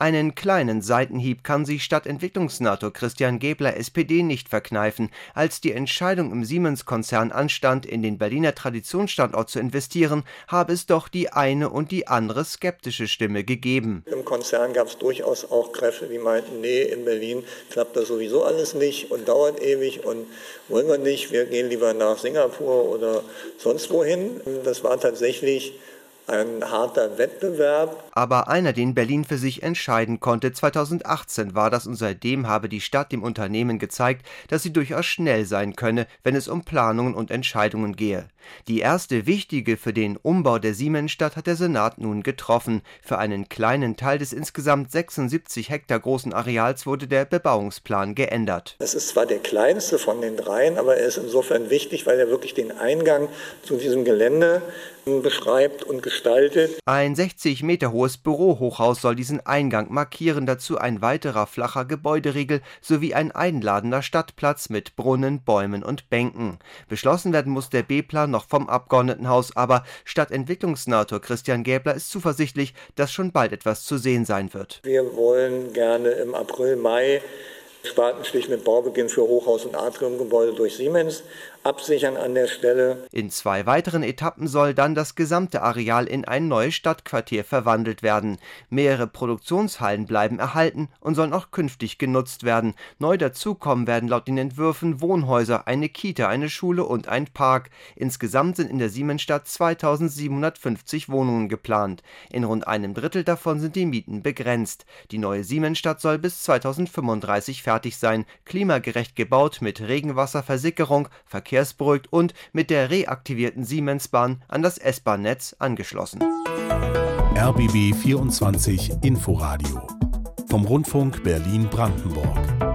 Einen kleinen Seitenhieb kann sich Stadtentwicklungssenator Christian Gebler, SPD, nicht verkneifen. Als die Entscheidung im Siemens-Konzern anstand, in den Berliner Traditionsstandort zu investieren, habe es doch die eine und die andere skeptische Stimme gegeben. Im Konzern gab es durchaus auch Kräfte, die meinten, nee, in Berlin klappt das sowieso alles nicht und dauert ewig und wollen wir nicht, wir gehen lieber nach Singapur oder sonst wohin. Das war tatsächlich ein harter Wettbewerb. Aber einer, den Berlin für sich entscheiden konnte. 2018 war das und seitdem habe die Stadt dem Unternehmen gezeigt, dass sie durchaus schnell sein könne, wenn es um Planungen und Entscheidungen gehe. Die erste wichtige für den Umbau der Siemensstadt hat der Senat nun getroffen. Für einen kleinen Teil des insgesamt 76 Hektar großen Areals wurde der Bebauungsplan geändert. Es ist zwar der kleinste von den dreien, aber er ist insofern wichtig, weil er wirklich den Eingang zu diesem Gelände beschreibt und gestaltet. Ein 60 Meter hohes Bürohochhaus soll diesen Eingang markieren, dazu ein weiterer flacher Gebäuderiegel sowie ein einladender Stadtplatz mit Brunnen, Bäumen und Bänken. Beschlossen werden muss der B-Plan noch vom Abgeordnetenhaus, aber Stadtentwicklungssenator Christian Gebler ist zuversichtlich, dass schon bald etwas zu sehen sein wird. Wir wollen gerne im April, Mai Spatenstich mit Baubeginn für Hochhaus- und Atriumgebäude durch Siemens absichern an der Stelle. In 2 weiteren Etappen soll dann das gesamte Areal in ein neues Stadtquartier verwandelt werden. Mehrere Produktionshallen bleiben erhalten und sollen auch künftig genutzt werden. Neu dazukommen werden laut den Entwürfen Wohnhäuser, eine Kita, eine Schule und ein Park. Insgesamt sind in der Siemensstadt 2750 Wohnungen geplant. In rund einem Drittel davon sind die Mieten begrenzt. Die neue Siemensstadt soll bis 2035 fertig sein, klimagerecht gebaut mit Regenwasserversickerung, verkehrsberuhigt und mit der reaktivierten Siemensbahn an das S-Bahn-Netz angeschlossen. RBB 24 Inforadio vom Rundfunk Berlin-Brandenburg.